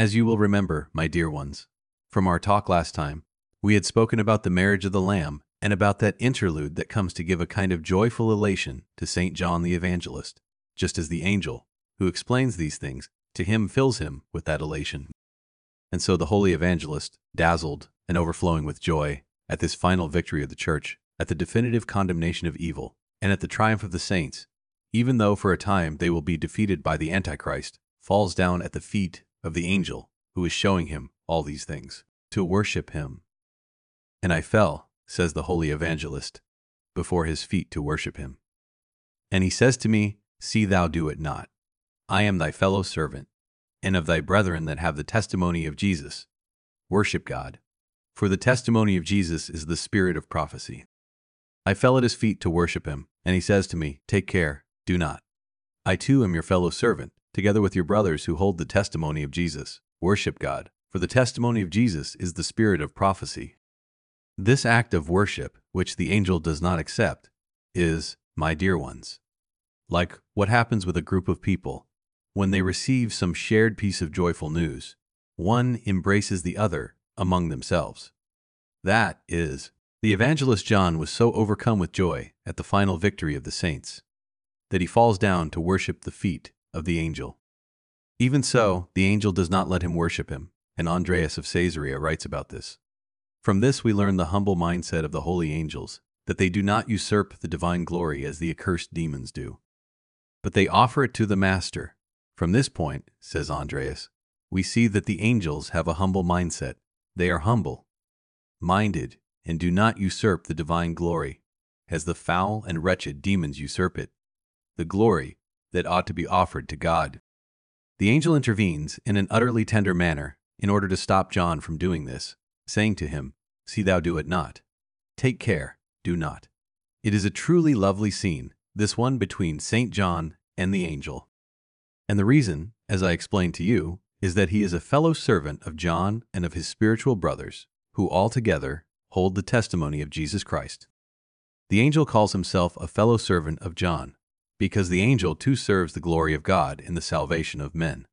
As you will remember, my dear ones, from our talk last time, we had spoken about the marriage of the Lamb and about that interlude that comes to give a kind of joyful elation to St. John the Evangelist, just as the angel, who explains these things, to him fills him with that elation. And so the holy evangelist, dazzled and overflowing with joy at this final victory of the Church, at the definitive condemnation of evil, and at the triumph of the saints, even though for a time they will be defeated by the Antichrist, falls down at the feet of the angel who is showing him all these things, to worship him. And I fell, says the holy evangelist, before his feet to worship him. And he says to me, See thou do it not. I am thy fellow servant, and of thy brethren that have the testimony of Jesus. Worship God. For the testimony of Jesus is the spirit of prophecy. I fell at his feet to worship him, and he says to me, Take care, do not. I too am your fellow servant, together with your brothers who hold the testimony of Jesus. Worship God, for the testimony of Jesus is the spirit of prophecy. This act of worship, which the angel does not accept, is, my dear ones, like what happens with a group of people when they receive some shared piece of joyful news. One embraces the other among themselves. That is, the evangelist John was so overcome with joy at the final victory of the saints that he falls down to worship the feet of the angel. Even so, the angel does not let him worship him, and Andreas of Caesarea writes about this. From this we learn the humble mindset of the holy angels, that they do not usurp the divine glory as the accursed demons do, but they offer it to the Master. From this point, says Andreas, we see that the angels have a humble mindset. They are humble-minded and do not usurp the divine glory, as the foul and wretched demons usurp it, the glory that ought to be offered to God. The angel intervenes in an utterly tender manner in order to stop John from doing this, saying to him, See thou do it not. Take care, do not. It is a truly lovely scene, this one between St. John and the angel. And the reason, as I explained to you, is that he is a fellow servant of John and of his spiritual brothers, who all together hold the testimony of Jesus Christ. The angel calls himself a fellow servant of John, because the angel too serves the glory of God in the salvation of men.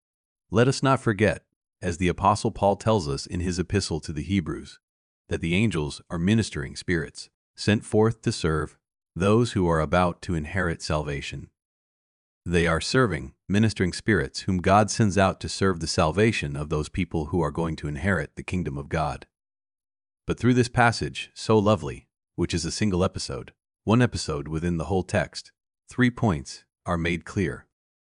Let us not forget, as the Apostle Paul tells us in his epistle to the Hebrews, that the angels are ministering spirits, sent forth to serve those who are about to inherit salvation. They are serving, ministering spirits whom God sends out to serve the salvation of those people who are going to inherit the kingdom of God. But through this passage, so lovely, which is a single episode, one episode within the whole text, 3 points are made clear.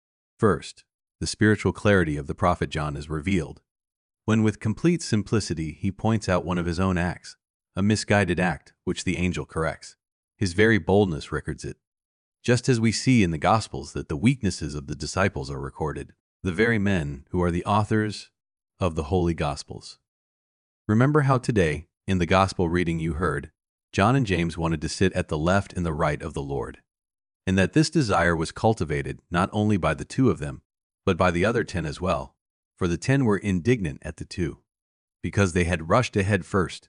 First, the spiritual clarity of the prophet John is revealed, when with complete simplicity he points out one of his own acts, a misguided act which the angel corrects. His very boldness records it. Just as we see in the Gospels that the weaknesses of the disciples are recorded, the very men who are the authors of the Holy Gospels. Remember how today, in the Gospel reading you heard, John and James wanted to sit at the left and the right of the Lord, and that this desire was cultivated not only by the 2 of them, but by the other 10 as well, for the 10 were indignant at the 2, because they had rushed ahead first.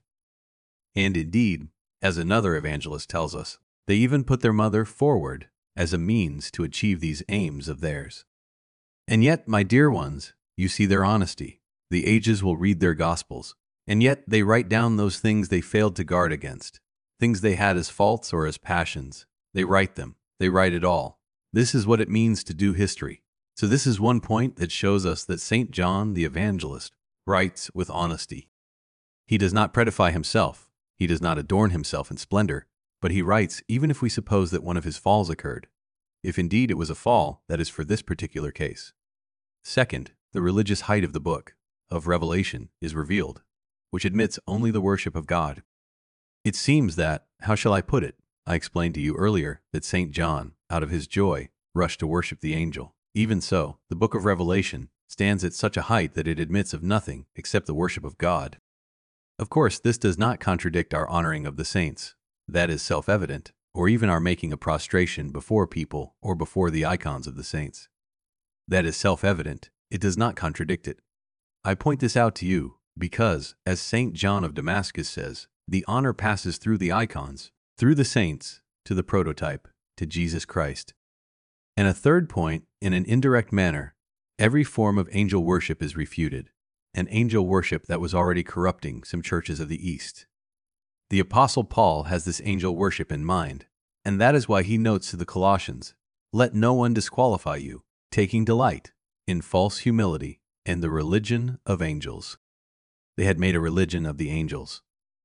And indeed, as another evangelist tells us, they even put their mother forward as a means to achieve these aims of theirs. And yet, my dear ones, you see their honesty. The ages will read their Gospels, and yet they write down those things they failed to guard against, things they had as faults or as passions. They write them. They write it all. This is what it means to do history. So this is one point that shows us that St. John the Evangelist writes with honesty. He does not predify himself. He does not adorn himself in splendor, but he writes even if we suppose that one of his falls occurred. If indeed it was a fall, that is for this particular case. Second, the religious height of the book of Revelation is revealed, which admits only the worship of God. It seems that, how shall I put it? I explained to you earlier that St. John, out of his joy, rushed to worship the angel. Even so, the book of Revelation stands at such a height that it admits of nothing except the worship of God. Of course, this does not contradict our honoring of the saints. That is self-evident, or even our making a prostration before people or before the icons of the saints. That is self-evident. It does not contradict it. I point this out to you because, as St. John of Damascus says, the honor passes through the icons, through the saints, to the prototype, to Jesus Christ. And a third point, in an indirect manner, Every form of angel worship is refuted, an angel worship that was already corrupting some churches of the East. The Apostle Paul has this angel worship in mind, and that is why he notes to the Colossians, "Let no one disqualify you, taking delight in false humility and the religion of angels." They had made a religion of the angels.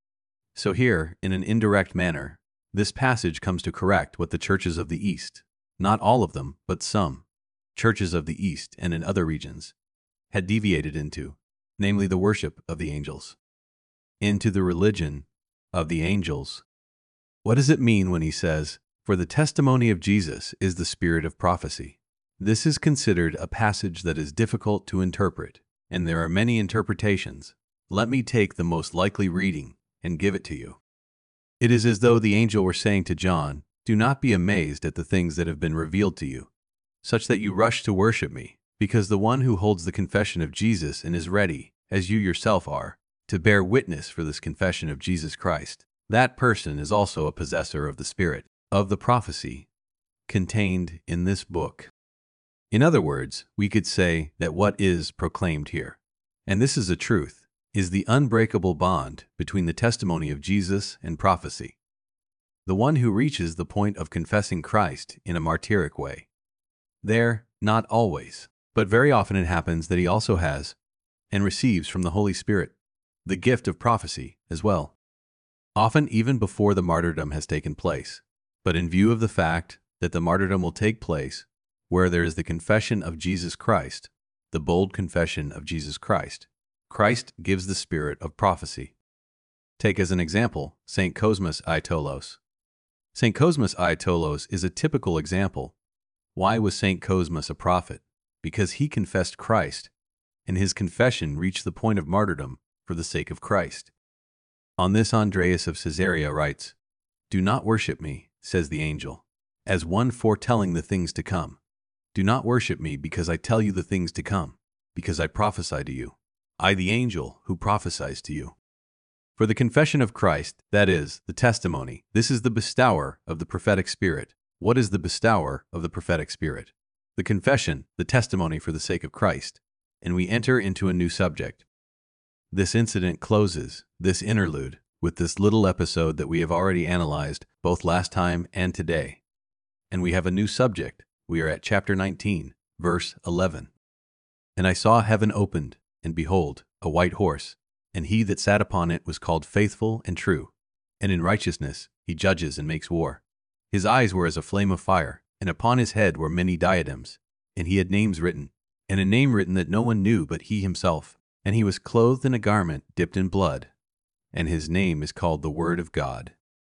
So here, in an indirect manner, this passage comes to correct what the churches of the East, not all of them, but some, churches of the East and in other regions, had deviated into, namely the worship of the angels. Into the religion of the angels. What does it mean when he says, "For the testimony of Jesus is the spirit of prophecy"? This is considered a passage that is difficult to interpret, and there are many interpretations. Let me take the most likely reading and give it to you. It is as though the angel were saying to John, "Do not be amazed at the things that have been revealed to you, such that you rush to worship me, because the one who holds the confession of Jesus and is ready, as you yourself are, to bear witness for this confession of Jesus Christ, that person is also a possessor of the spirit of the prophecy contained in this book." In other words, we could say that what is proclaimed here, and this is a truth, is the unbreakable bond between the testimony of Jesus and prophecy. The one who reaches the point of confessing Christ in a martyric way. There, not always, but very often it happens that he also has, and receives from the Holy Spirit, the gift of prophecy as well. Often even before the martyrdom has taken place, but in view of the fact that the martyrdom will take place where there is the confession of Jesus Christ, the bold confession of Jesus Christ, Christ gives the spirit of prophecy. Take as an example St. Cosmas Aetolos. St. Cosmas Aetolos is a typical example. Why was St. Cosmas a prophet? Because he confessed Christ, and his confession reached the point of martyrdom for the sake of Christ. On this Andreas of Caesarea writes, "Do not worship me," says the angel, "as one foretelling the things to come. Do not worship me because I tell you the things to come, because I prophesy to you. I, the angel who prophesies to you." For the confession of Christ, that is, the testimony, this is the bestower of the prophetic spirit. What is the bestower of the prophetic spirit? The confession, the testimony for the sake of Christ. And we enter into a new subject. This incident closes, this interlude, with this little episode that we have already analyzed both last time and today. And we have a new subject. We are at chapter 19, verse 11. "And I saw heaven opened, and behold, a white horse, and he that sat upon it was called Faithful and True, and in righteousness he judges and makes war. His eyes were as a flame of fire, and upon his head were many diadems, and he had names written, and a name written that no one knew but he himself. And he was clothed in a garment dipped in blood, and his name is called the Word of God."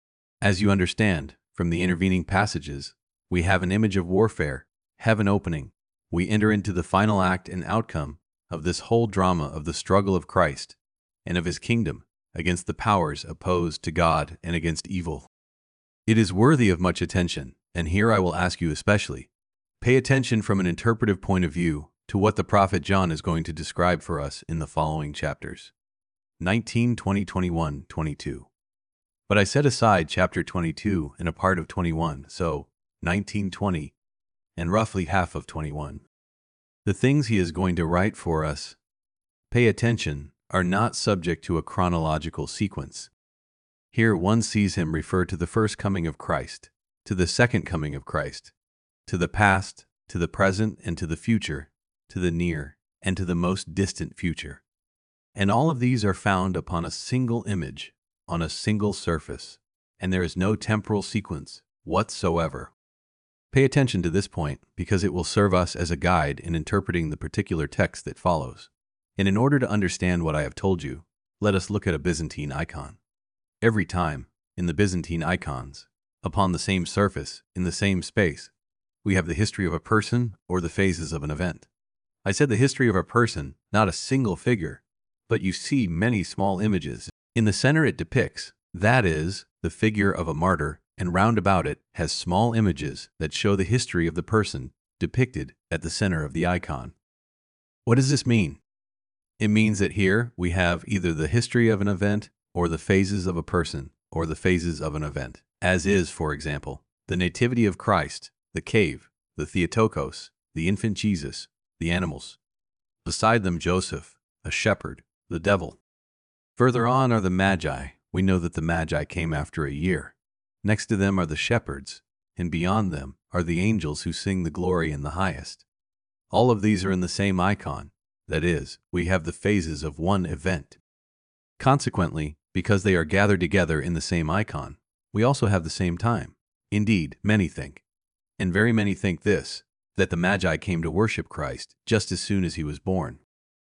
As you understand from the intervening passages, we have an image of warfare, heaven opening. We enter into the final act and outcome of this whole drama of the struggle of Christ and of his kingdom against the powers opposed to God and against evil. It is worthy of much attention, and here I will ask you especially, pay attention from an interpretive point of view to what the prophet John is going to describe for us in the following chapters. 19, 20, 21, 22. But I set aside chapter 22 and a part of 21, so 19, 20, and roughly half of 21. The things he is going to write for us, pay attention, are not subject to a chronological sequence. Here one sees him refer to the first coming of Christ, to the second coming of Christ, to the past, to the present, and to the future, to the near, and to the most distant future. And all of these are found upon a single image, on a single surface, and there is no temporal sequence whatsoever. Pay attention to this point because it will serve us as a guide in interpreting the particular text that follows. And in order to understand what I have told you, let us look at a Byzantine icon. Every time, in the Byzantine icons, upon the same surface, in the same space, we have the history of a person or the phases of an event. I said the history of a person, not a single figure, but you see many small images. In the center it depicts, that is, the figure of a martyr, and round about it has small images that show the history of the person depicted at the center of the icon. What does this mean? It means that here we have either the history of an event or the phases of a person or the phases of an event, as is, for example, the Nativity of Christ, the cave, the Theotokos, the infant Jesus, the animals. Beside them Joseph, a shepherd, the devil. Further on are the Magi. We know that the Magi came after a year. Next to them are the shepherds, and beyond them are the angels who sing the glory in the highest. All of these are in the same icon. That is, we have the phases of one event. Consequently, because they are gathered together in the same icon, we also have the same time. Indeed, many think, and very many think this, that the Magi came to worship Christ just as soon as he was born.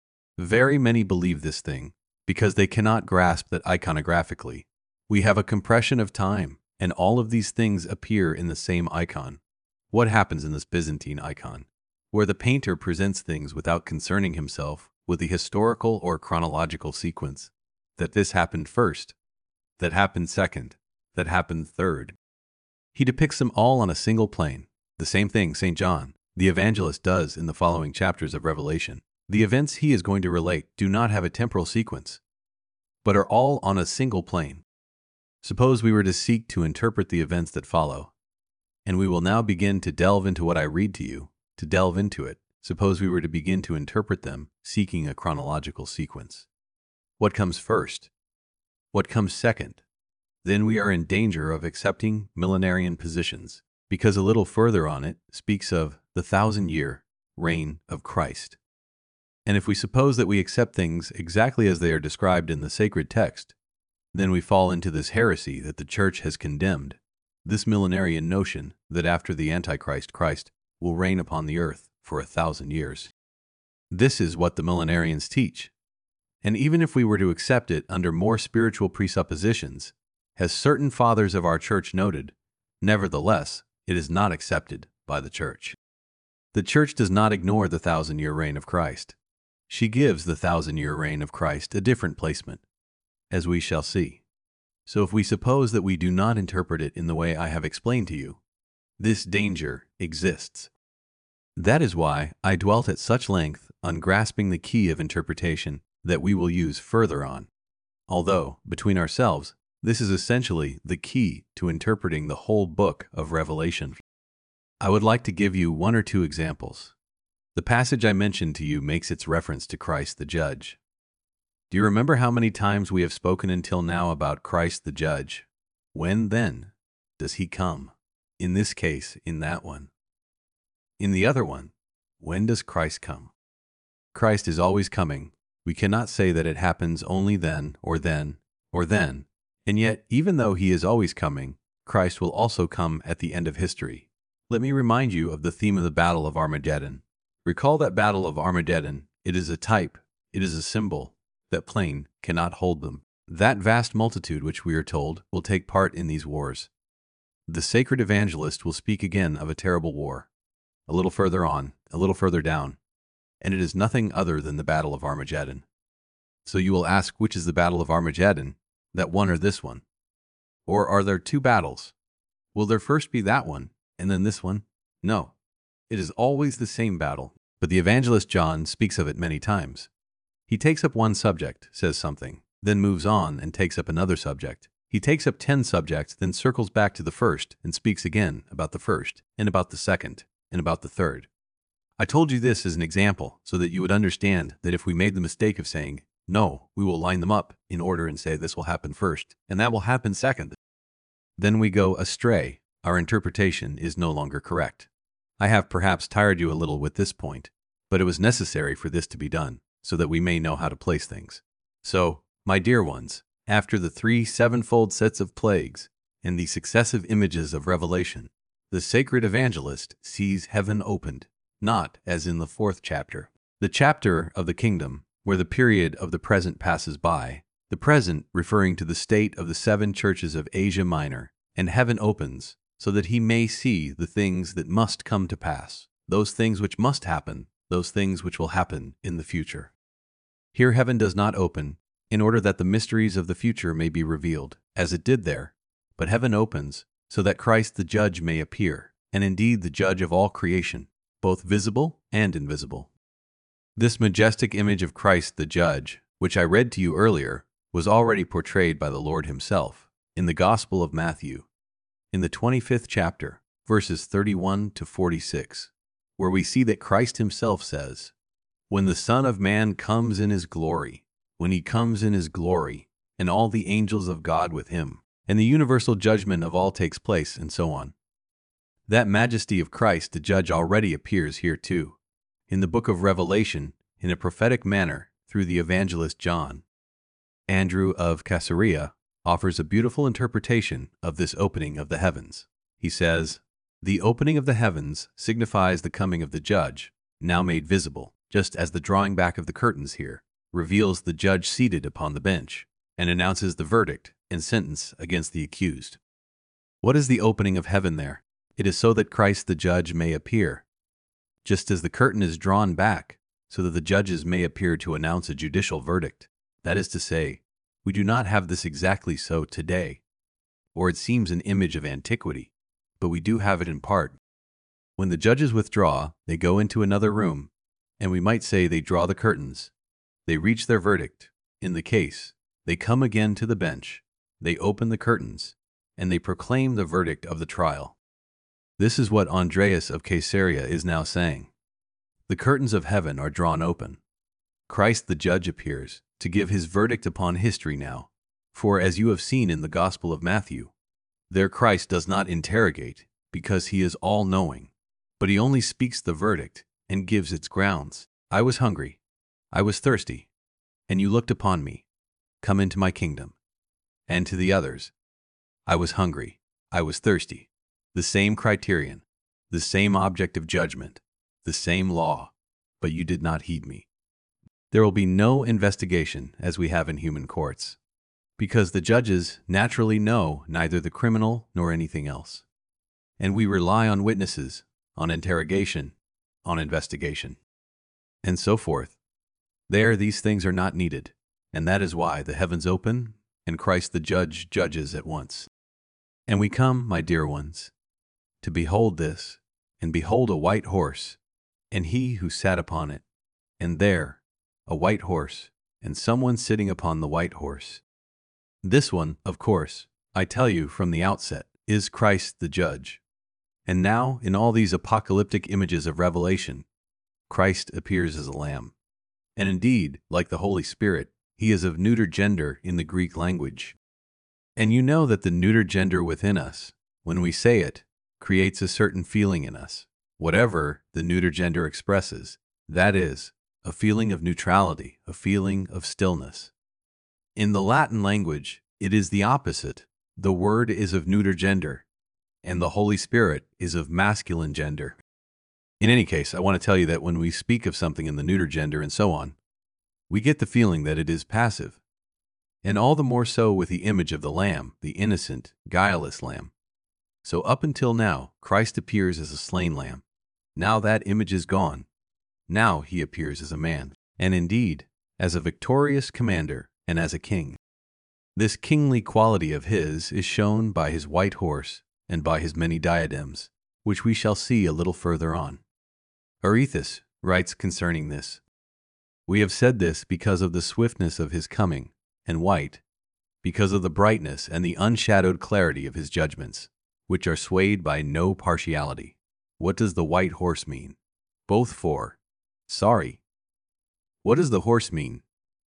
Very many believe this thing, because they cannot grasp that iconographically we have a compression of time, and all of these things appear in the same icon. What happens in this Byzantine icon, where the painter presents things without concerning himself with the historical or chronological sequence, that this happened first, that happened second, that happened third. He depicts them all on a single plane, the same thing St. John, the evangelist, does in the following chapters of Revelation. The events he is going to relate do not have a temporal sequence, but are all on a single plane. Suppose we were to seek to interpret the events that follow, and we will now begin to delve into what I read to you, to delve into it. Suppose we were to begin to interpret them, seeking a chronological sequence. What comes first? What comes second? Then we are in danger of accepting millenarian positions, because a little further on it speaks of the 1,000-year reign of Christ. And if we suppose that we accept things exactly as they are described in the sacred text, then we fall into this heresy that the Church has condemned, this millenarian notion that after the Antichrist, Christ will reign upon the earth for 1,000 years. This is what the millenarians teach. And even if we were to accept it under more spiritual presuppositions, as certain fathers of our Church noted, nevertheless, it is not accepted by the Church. The Church does not ignore the 1,000-year reign of Christ. She gives the 1,000-year reign of Christ a different placement, as we shall see. So if we suppose that we do not interpret it in the way I have explained to you, this danger exists. That is why I dwelt at such length on grasping the key of interpretation that we will use further on. Although, between ourselves, this is essentially the key to interpreting the whole book of Revelation. I would like to give you one or two examples. The passage I mentioned to you makes its reference to Christ the Judge. Do you remember how many times we have spoken until now about Christ the Judge? When, then, does he come? In this case, in that one. In the other one, when does Christ come? Christ is always coming. We cannot say that it happens only then, or then, or then. And yet, even though he is always coming, Christ will also come at the end of history. Let me remind you of the theme of the Battle of Armageddon. Recall that Battle of Armageddon. It is a type, it is a symbol. That plane cannot hold them. That vast multitude which we are told will take part in these wars. The sacred evangelist will speak again of a terrible war. A little further on, a little further down. And it is nothing other than the Battle of Armageddon. So you will ask, which is the Battle of Armageddon? That one or this one? Or are there two battles? Will there first be that one, and then this one? No. It is always the same battle, but the evangelist John speaks of it many times. He takes up one subject, says something, then moves on and takes up another subject. He takes up 10 subjects, then circles back to the first and speaks again about the first, and about the second, and about the third. I told you this as an example so that you would understand that if we made the mistake of saying, no, we will line them up in order and say this will happen first, and that will happen second, then we go astray. Our interpretation is no longer correct. I have perhaps tired you a little with this point, but it was necessary for this to be done, so that we may know how to place things. So, my dear ones, after the 3 sevenfold sets of plagues and the successive images of Revelation, the sacred evangelist sees heaven opened, not as in the 4th chapter, the chapter of the kingdom, where the period of the present passes by, the present referring to the state of the 7 churches of Asia Minor, and heaven opens, so that he may see the things that must come to pass, those things which must happen, those things which will happen in the future. Here heaven does not open, in order that the mysteries of the future may be revealed, as it did there, but heaven opens, so that Christ the Judge may appear, and indeed the Judge of all creation, both visible and invisible. This majestic image of Christ the Judge, which I read to you earlier, was already portrayed by the Lord himself, in the Gospel of Matthew, in the 25th chapter, verses 31 to 46. where we see that Christ himself says, "When the Son of Man comes in his glory, when he comes in his glory, and all the angels of God with him, and the universal judgment of all takes place," and so on. That majesty of Christ the judge already appears here too, in the book of Revelation, in a prophetic manner through the evangelist John. Andrew of Caesarea offers a beautiful interpretation of this opening of the heavens. He says, "The opening of the heavens signifies the coming of the judge, now made visible, just as the drawing back of the curtains here reveals the judge seated upon the bench and announces the verdict and sentence against the accused." What is the opening of heaven there? It is so that Christ the judge may appear. Just as the curtain is drawn back, so that the judges may appear to announce a judicial verdict. That is to say, we do not have this exactly so today, or it seems an image of antiquity, but we do have it in part. When the judges withdraw, they go into another room, and we might say they draw the curtains. They reach their verdict. In the case, they come again to the bench, they open the curtains, and they proclaim the verdict of the trial. This is what Andreas of Caesarea is now saying. The curtains of heaven are drawn open. Christ the judge appears to give his verdict upon history now. For as you have seen in the Gospel of Matthew, there Christ does not interrogate because he is all-knowing, but he only speaks the verdict and gives its grounds. "I was hungry, I was thirsty, and you looked upon me. Come into my kingdom." And to the others, "I was hungry, I was thirsty." The same criterion, the same object of judgment, the same law, but you did not heed me. There will be no investigation as we have in human courts, because the judges naturally know neither the criminal nor anything else. And we rely on witnesses, on interrogation, on investigation, and so forth. There these things are not needed, and that is why the heavens open and Christ the judge judges at once. And we come, my dear ones, to behold this, and behold a white horse, and he who sat upon it, and there a white horse, and someone sitting upon the white horse. This one, of course, I tell you from the outset, is Christ the judge. And now, in all these apocalyptic images of Revelation, Christ appears as a lamb. And indeed, like the Holy Spirit, he is of neuter gender in the Greek language. And you know that the neuter gender within us, when we say it, creates a certain feeling in us, whatever the neuter gender expresses, that is, a feeling of neutrality, a feeling of stillness. In the Latin language, it is the opposite. The word is of neuter gender, and the Holy Spirit is of masculine gender. In any case, I want to tell you that when we speak of something in the neuter gender and so on, we get the feeling that it is passive. And all the more so with the image of the Lamb, the innocent, guileless Lamb. So up until now, Christ appears as a slain lamb. Now that image is gone. Now he appears as a man, and indeed, as a victorious commander and as a king. This kingly quality of his is shown by his white horse and by his many diadems, which we shall see a little further on. Arethes writes concerning this, "We have said this because of the swiftness of his coming, and white, because of the brightness and the unshadowed clarity of his judgments, which are swayed by no partiality." What does the white horse mean? Both for, sorry. What does the horse mean?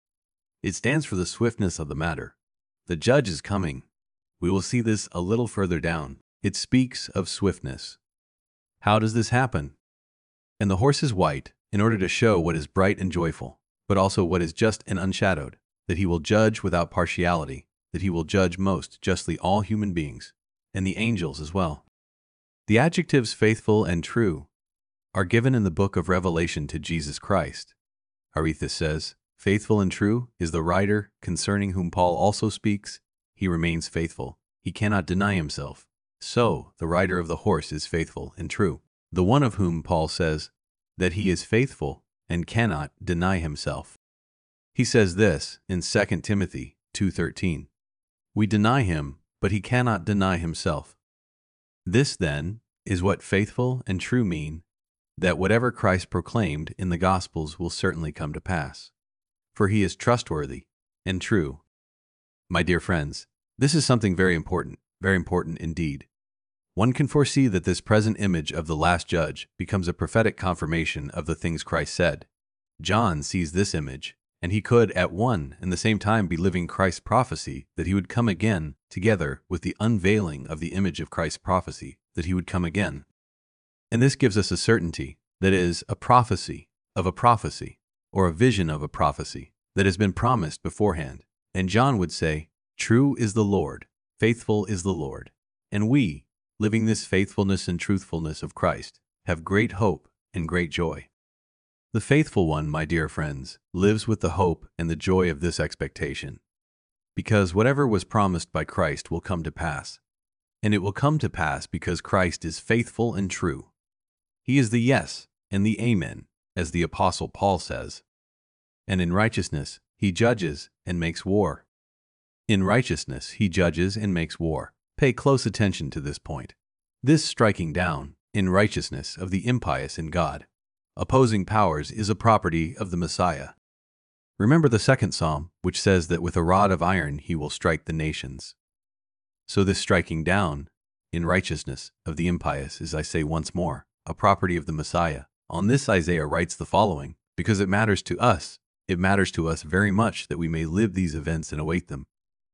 It stands for the swiftness of the matter. The judge is coming. We will see this a little further down. It speaks of swiftness. How does this happen? And the horse is white in order to show what is bright and joyful, but also what is just and unshadowed, that he will judge without partiality, that he will judge most justly all human beings, and the angels as well. The adjectives faithful and true are given in the book of Revelation to Jesus Christ. Arethes says, "Faithful and true is the writer concerning whom Paul also speaks. He remains faithful. He cannot deny himself. So the rider of the horse is faithful and true. The one of whom Paul says that he is faithful and cannot deny himself." He says this in 2 Timothy 2:13. "We deny him, but he cannot deny himself." This, then, is what faithful and true mean, that whatever Christ proclaimed in the Gospels will certainly come to pass. For he is trustworthy and true. My dear friends, this is something very important indeed. One can foresee that this present image of the last judge becomes a prophetic confirmation of the things Christ said. John sees this image, and he could at one and the same time be living Christ's prophecy that he would come again, together with the unveiling of the image of Christ's prophecy that he would come again. And this gives us a certainty, that is, a prophecy of a prophecy, or a vision of a prophecy, that has been promised beforehand. And John would say, "True is the Lord, faithful is the Lord." And we, living this faithfulness and truthfulness of Christ, have great hope and great joy. The faithful one, my dear friends, lives with the hope and the joy of this expectation, because whatever was promised by Christ will come to pass. And it will come to pass because Christ is faithful and true. He is the yes and the amen, as the Apostle Paul says. And in righteousness he judges and makes war. In righteousness he judges and makes war. Pay close attention to this point. This striking down, in righteousness, of the impious in God, opposing powers, is a property of the Messiah. Remember the second psalm, which says that with a rod of iron he will strike the nations. So this striking down, in righteousness, of the impious is, I say once more, a property of the Messiah. On this Isaiah writes the following, because it matters to us. It matters to us very much that we may live these events and await them.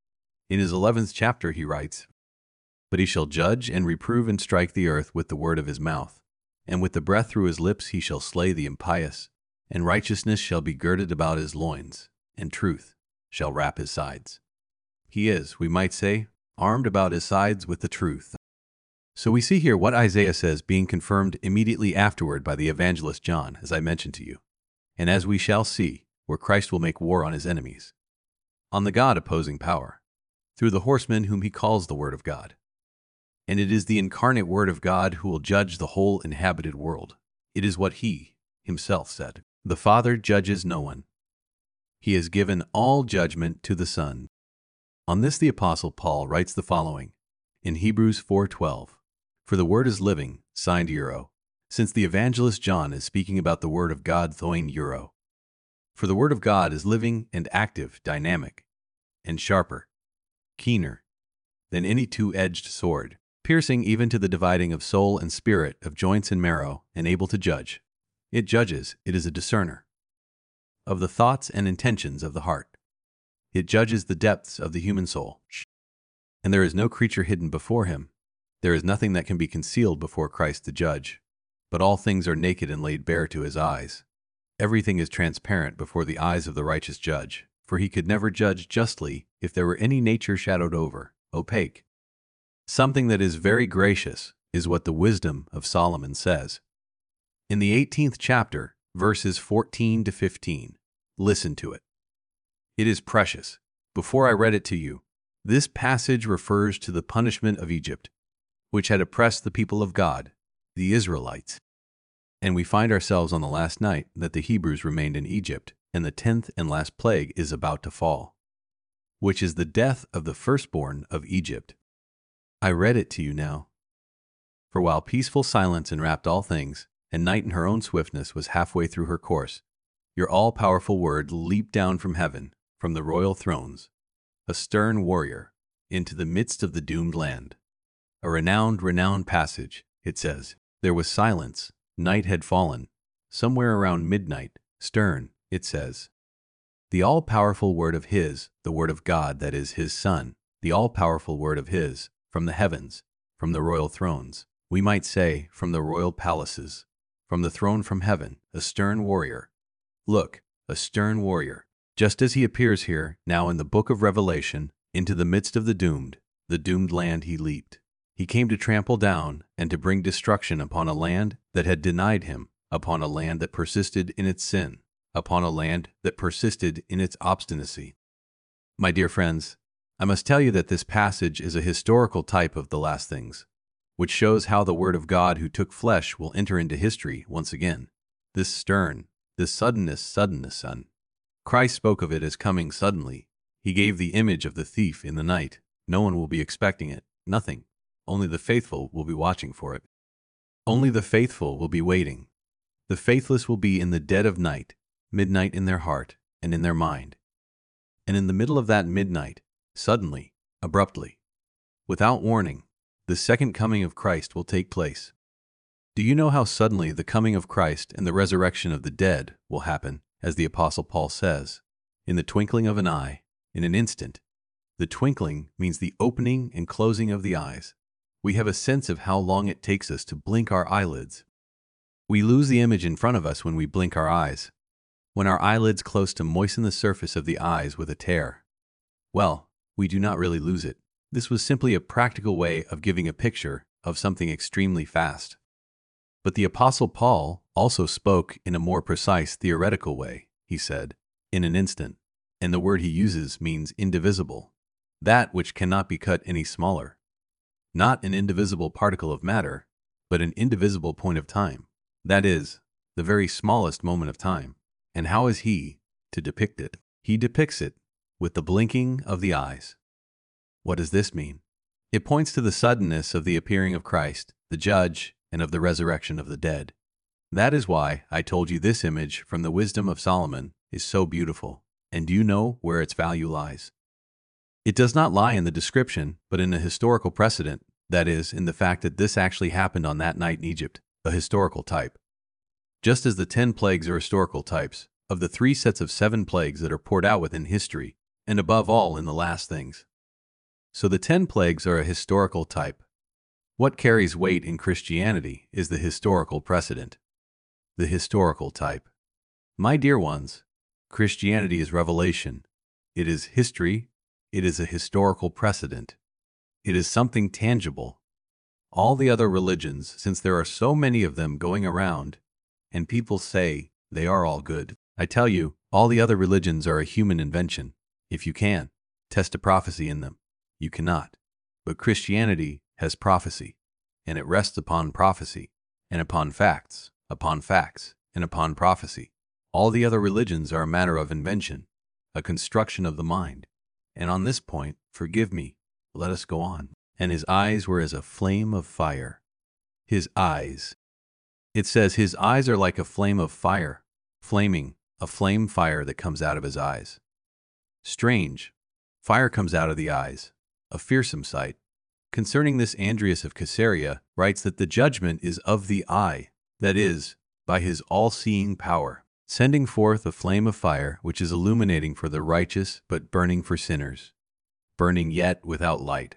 In his 11th chapter he writes, "But he shall judge and reprove and strike the earth with the word of his mouth, and with the breath through his lips he shall slay the impious, and righteousness shall be girded about his loins, and truth shall wrap his sides." He is, we might say, armed about his sides with the truth. So we see here what Isaiah says being confirmed immediately afterward by the evangelist John, as I mentioned to you, and as we shall see, where Christ will make war on his enemies, on the God-opposing power, through the horseman whom he calls the Word of God. And it is the incarnate Word of God who will judge the whole inhabited world. It is what he himself said. The Father judges no one. He has given all judgment to the Son. On this the Apostle Paul writes the following, in Hebrews 4:12, "For the Word is living," signed Euro, since the evangelist John is speaking about the Word of God thoin Euro. For the Word of God is living and active, dynamic, and sharper, keener, than any two-edged sword, piercing even to the dividing of soul and spirit, of joints and marrow, and able to judge. It judges, it is a discerner of the thoughts and intentions of the heart. It judges the depths of the human soul. And there is no creature hidden before him. There is nothing that can be concealed before Christ the judge. But all things are naked and laid bare to his eyes. Everything is transparent before the eyes of the righteous judge, for he could never judge justly if there were any nature shadowed over, opaque. Something that is very gracious is what the wisdom of Solomon says. In the 18th chapter, verses 14 to 15, listen to it. It is precious. Before I read it to you, this passage refers to the punishment of Egypt, which had oppressed the people of God, the Israelites. And we find ourselves on the last night that the Hebrews remained in Egypt, and the 10th and last plague is about to fall, which is the death of the firstborn of Egypt. I read it to you now. For while peaceful silence enwrapped all things, and night in her own swiftness was halfway through her course, your all-powerful word leaped down from heaven, from the royal thrones, a stern warrior, into the midst of the doomed land. A renowned passage, it says. There was silence, night had fallen, somewhere around midnight, stern, it says. The all-powerful word of his, the word of God that is his Son, the all-powerful word of his, from the heavens, from the royal thrones, we might say from the royal palaces, from the throne from heaven, a stern warrior. Look, a stern warrior, just as he appears here, now in the book of Revelation, into the midst of the doomed land he leaped. He came to trample down and to bring destruction upon a land that had denied him, upon a land that persisted in its sin, upon a land that persisted in its obstinacy. My dear friends, I must tell you that this passage is a historical type of the last things, which shows how the Word of God who took flesh will enter into history once again. This stern, this suddenness, son. Christ spoke of it as coming suddenly. He gave the image of the thief in the night. No one will be expecting it, nothing. Only the faithful will be watching for it. Only the faithful will be waiting. The faithless will be in the dead of night, midnight in their heart and in their mind. And in the middle of that midnight, suddenly, abruptly, without warning, the second coming of Christ will take place. Do you know how suddenly the coming of Christ and the resurrection of the dead will happen, as the Apostle Paul says, in the twinkling of an eye, in an instant? The twinkling means the opening and closing of the eyes. We have a sense of how long it takes us to blink our eyelids. We lose the image in front of us when we blink our eyes, when our eyelids close to moisten the surface of the eyes with a tear. Well, we do not really lose it. This was simply a practical way of giving a picture of something extremely fast. But the Apostle Paul also spoke in a more precise theoretical way. He said, in an instant, and the word he uses means indivisible, that which cannot be cut any smaller. Not an indivisible particle of matter, but an indivisible point of time. That is, the very smallest moment of time. And how is he to depict it? He depicts it with the blinking of the eyes. What does this mean? It points to the suddenness of the appearing of Christ, the judge, and of the resurrection of the dead. That is why I told you this image from the Wisdom of Solomon is so beautiful. And do you know where its value lies? It does not lie in the description, but in a historical precedent, that is, in the fact that this actually happened on that night in Egypt, a historical type. Just as the 10 plagues are historical types of the 3 sets of 7 plagues that are poured out within history, and above all in the last things. So the 10 plagues are a historical type. What carries weight in Christianity is the historical precedent, the historical type. My dear ones, Christianity is revelation. It is history. It is a historical precedent. It is something tangible. All the other religions, since there are so many of them going around, and people say they are all good, I tell you, all the other religions are a human invention. If you can test a prophecy in them, you cannot. But Christianity has prophecy, and it rests upon prophecy, and upon facts, and upon prophecy. All the other religions are a matter of invention, a construction of the mind. And on this point, forgive me, let us go on. And his eyes were as a flame of fire. His eyes. It says his eyes are like a flame of fire, flaming, a flame fire that comes out of his eyes. Strange. Fire comes out of the eyes, a fearsome sight. Concerning this, Andreas of Caesarea writes that the judgment is of the eye, that is, by his all-seeing power, sending forth a flame of fire which is illuminating for the righteous but burning for sinners, burning yet without light.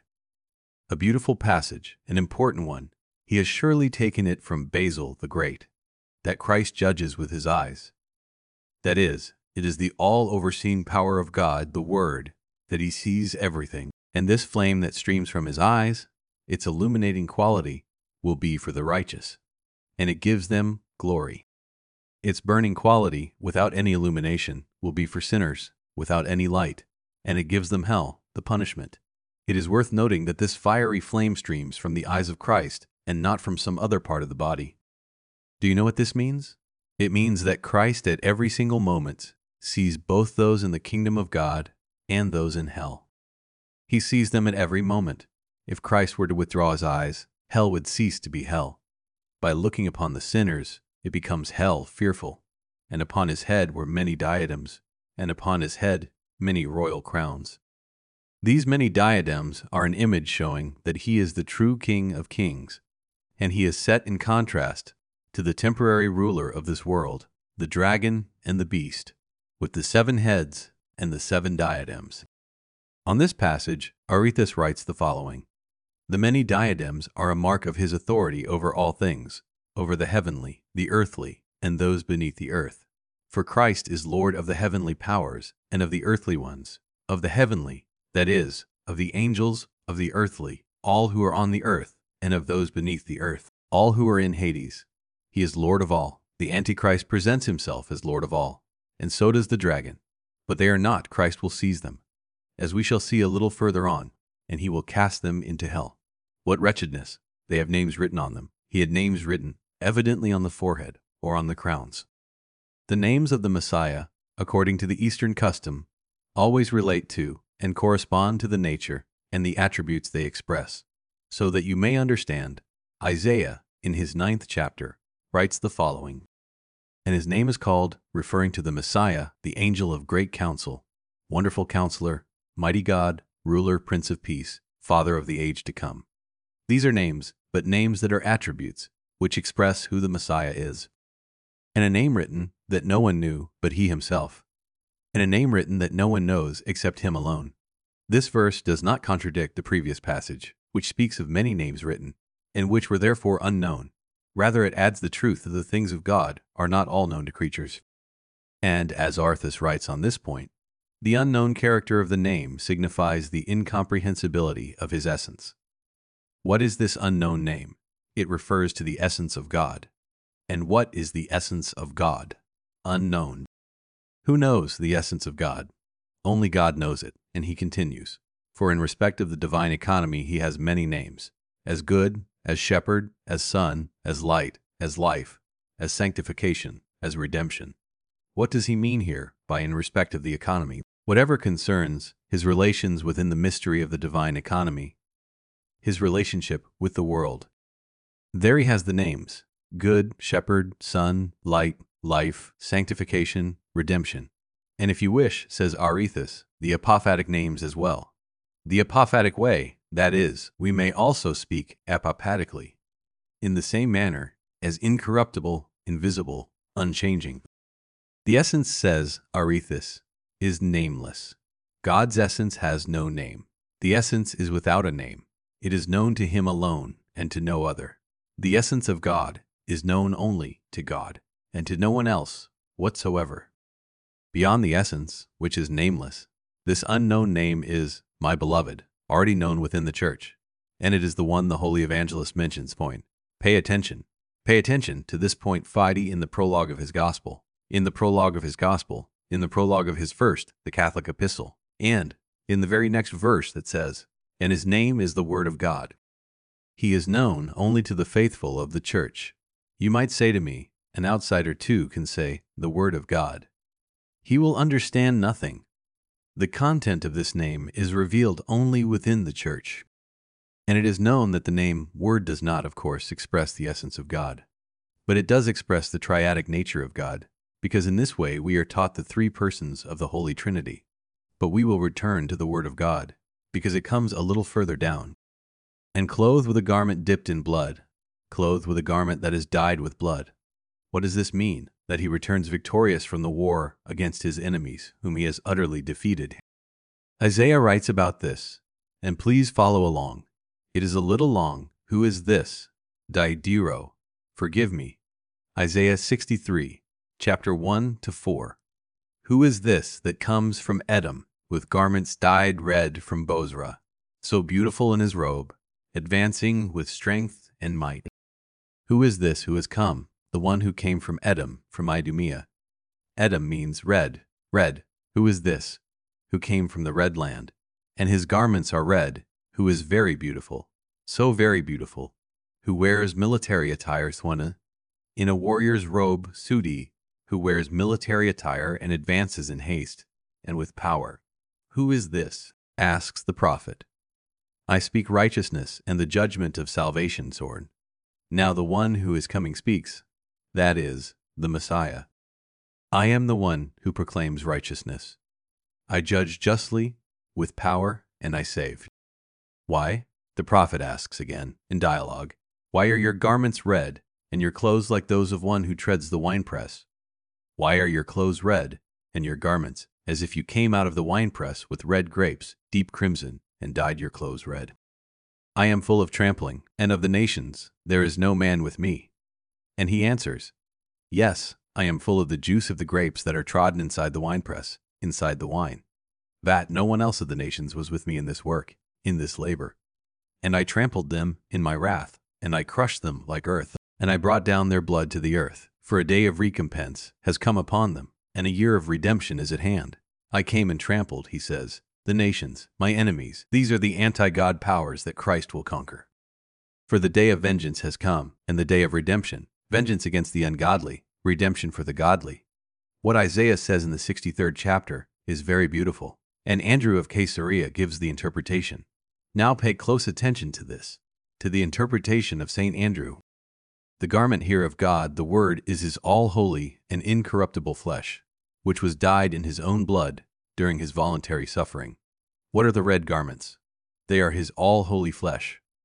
A beautiful passage, an important one. He has surely taken it from Basil the Great, that Christ judges with his eyes. That is, it is the all-overseeing power of God, the Word, that he sees everything. And this flame that streams from his eyes, its illuminating quality, will be for the righteous, and it gives them glory. Its burning quality, without any illumination, will be for sinners, without any light, and it gives them hell, the punishment. It is worth noting that this fiery flame streams from the eyes of Christ, and not from some other part of the body. Do you know what this means? It means that Christ at every single moment sees both those in the kingdom of God and those in hell. He sees them at every moment. If Christ were to withdraw his eyes, hell would cease to be hell. By looking upon the sinners, it becomes hell fearful. And upon his head were many diadems, and upon his head many royal crowns. These many diadems are an image showing that he is the true King of kings, and he is set in contrast to the temporary ruler of this world, the dragon and the beast, with the 7 heads and the 7 diadems. On this passage, Arethusa writes the following: the many diadems are a mark of his authority over all things, over the heavenly, the earthly, and those beneath the earth. For Christ is Lord of the heavenly powers and of the earthly ones, of the heavenly, that is, of the angels, of the earthly, all who are on the earth, and of those beneath the earth, all who are in Hades. He is Lord of all. The Antichrist presents himself as Lord of all, and so does the dragon. But they are not. Christ will seize them, as we shall see a little further on, and he will cast them into hell. What wretchedness! They have names written on them. He had names written, evidently on the forehead, or on the crowns. The names of the Messiah, according to the Eastern custom, always relate to and correspond to the nature and the attributes they express, so that you may understand. Isaiah, in his 9th chapter, writes the following: and his name is called, referring to the Messiah, the angel of great counsel, wonderful counselor, mighty God, ruler, Prince of Peace, Father of the age to come. These are names, but names that are attributes, which express who the Messiah is. And a name written that no one knew but he himself. And a name written that no one knows except him alone. This verse does not contradict the previous passage, which speaks of many names written, and which were therefore unknown. Rather, it adds the truth that the things of God are not all known to creatures. And, as Arthus writes on this point, the unknown character of the name signifies the incomprehensibility of his essence. What is this unknown name? It refers to the essence of God. And what is the essence of God? Unknown. Who knows the essence of God? Only God knows it, and he continues. For in respect of the divine economy he has many names, as good, as shepherd, as son, as light, as life, as sanctification, as redemption. What does he mean here by in respect of the economy? Whatever concerns his relations within the mystery of the divine economy, his relationship with the world. There he has the names, good, shepherd, son, light, life, sanctification, redemption. And if you wish, says Arethus, the apophatic names as well. The apophatic way, that is, we may also speak apophatically, in the same manner as incorruptible, invisible, unchanging. The essence, says Arethus, is nameless. God's essence has no name. The essence is without a name. It is known to him alone and to no other. The essence of God is known only to God and to no one else whatsoever. Beyond the essence, which is nameless, this unknown name is my beloved, already known within the church, and it is the one the Holy Evangelist mentions. Point. Pay attention. Pay attention to this point Fide in the prologue of his Gospel, in the prologue of his Gospel, in the prologue of his first, the Catholic Epistle, and in the very next verse that says, and his name is the Word of God. He is known only to the faithful of the church. You might say to me, an outsider too can say, the Word of God. He will understand nothing. The content of this name is revealed only within the church. And it is known that the name Word does not, of course, express the essence of God. But it does express the triadic nature of God, because in this way we are taught the three persons of the Holy Trinity. But we will return to the Word of God, because it comes a little further down. And clothed with a garment dipped in blood, clothed with a garment that is dyed with blood. What does this mean? That he returns victorious from the war against his enemies, whom he has utterly defeated. Isaiah writes about this, and please follow along. It is a little long. Who is this? Diedero. Forgive me. Isaiah 63, chapter 1 to 4. Who is this that comes from Edom, with garments dyed red from Bozrah, so beautiful in his robe, advancing with strength and might? Who is this who has come? The one who came from Edom, from Idumea. Edom means red, red. Who is this? Who came from the red land. And his garments are red, who is very beautiful, so very beautiful, who wears military attire, Thwana, in a warrior's robe, Sudi, who wears military attire and advances in haste, and with power. Who is this? Asks the prophet. I speak righteousness and the judgment of salvation, Sword. Now the one who is coming speaks. That is, the Messiah. I am the one who proclaims righteousness. I judge justly, with power, and I save. Why? The prophet asks again, in dialogue. Why are your garments red, and your clothes like those of one who treads the winepress? Why are your clothes red, and your garments, as if you came out of the winepress with red grapes, deep crimson, and dyed your clothes red? I am full of trampling, and of the nations there is no man with me. And he answers, yes, I am full of the juice of the grapes that are trodden inside the winepress, inside the wine. That no one else of the nations was with me in this work, in this labor. And I trampled them in my wrath, and I crushed them like earth, and I brought down their blood to the earth. For a day of recompense has come upon them, and a year of redemption is at hand. I came and trampled, he says, the nations, my enemies. These are the anti-God powers that Christ will conquer. For the day of vengeance has come, and the day of redemption, vengeance against the ungodly, redemption for the godly. What Isaiah says in the 63rd chapter is very beautiful, and Andrew of Caesarea gives the interpretation. Now pay close attention to this, to the interpretation of St. Andrew. The garment here of God, the Word, is his all-holy and incorruptible flesh, which was dyed in his own blood during his voluntary suffering. What are the red garments? They are his all-holy flesh,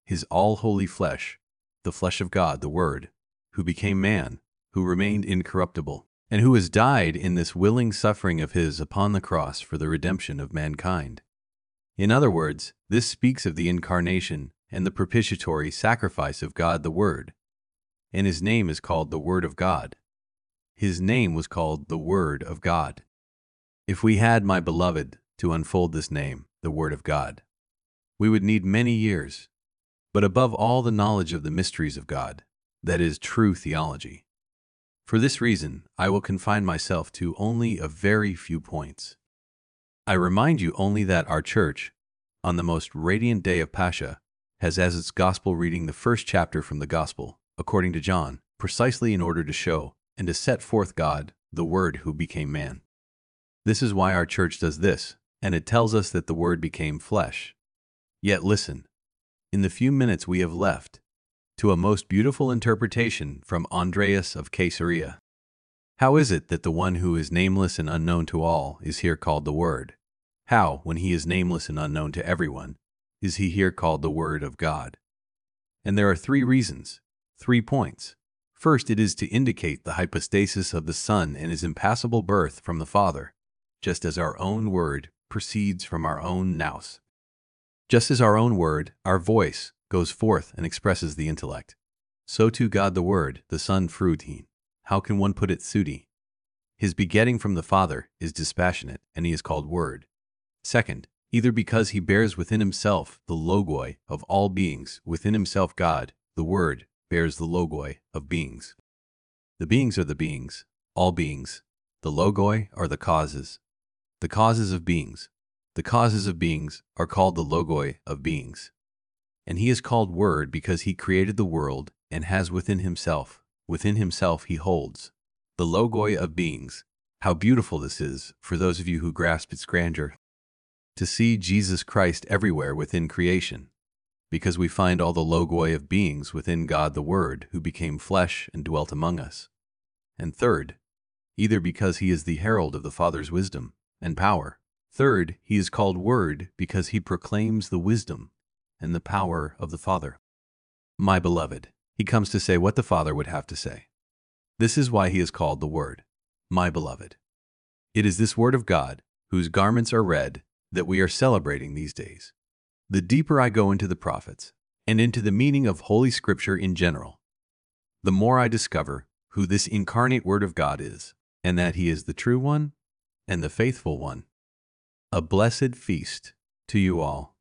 his all-holy flesh, the flesh of God, the Word, who became man, who remained incorruptible, and who has died in this willing suffering of his upon the cross for the redemption of mankind. In other words, this speaks of the incarnation and the propitiatory sacrifice of God the Word, and his name is called the Word of God. His name was called the Word of God. If we had, my beloved, to unfold this name, the Word of God, we would need many years, but above all the knowledge of the mysteries of God, that is true theology. For this reason, I will confine myself to only a very few points. I remind you only that our church, on the most radiant day of Pascha, has as its gospel reading the first chapter from the Gospel, according to John, precisely in order to show and to set forth God, the Word who became man. This is why our church does this, and it tells us that the Word became flesh. Yet listen, in the few minutes we have left, to a most beautiful interpretation from Andreas of Caesarea. How is it that the one who is nameless and unknown to all is here called the Word? How, when he is nameless and unknown to everyone, is he here called the Word of God? And there are 3 reasons, 3 points. First, it is to indicate the hypostasis of the Son and his impassible birth from the Father, just as our own word proceeds from our own nous. Just as our own word, our voice, goes forth and expresses the intellect, so too God the Word, the Son frutin. How can one put it thuti? His begetting from the Father is dispassionate, and he is called Word. Second, either because he bears within himself the logoi of all beings, within himself God, the Word, bears the logoi of beings. The beings are the beings, all beings. The logoi are the causes of beings. The causes of beings are called the logoi of beings. And he is called Word because he created the world and has within himself he holds the logoi of beings. How beautiful this is for those of you who grasp its grandeur, to see Jesus Christ everywhere within creation, because we find all the logoi of beings within God the Word who became flesh and dwelt among us. And third, either because he is the herald of the Father's wisdom and power. Third, he is called Word because he proclaims the wisdom and the power of the Father. My beloved, he comes to say what the Father would have to say. This is why he is called the Word, my beloved. It is this Word of God, whose garments are red, that we are celebrating these days. The deeper I go into the prophets, and into the meaning of Holy Scripture in general, the more I discover who this incarnate Word of God is, and that he is the true one and the faithful one. A blessed feast to you all.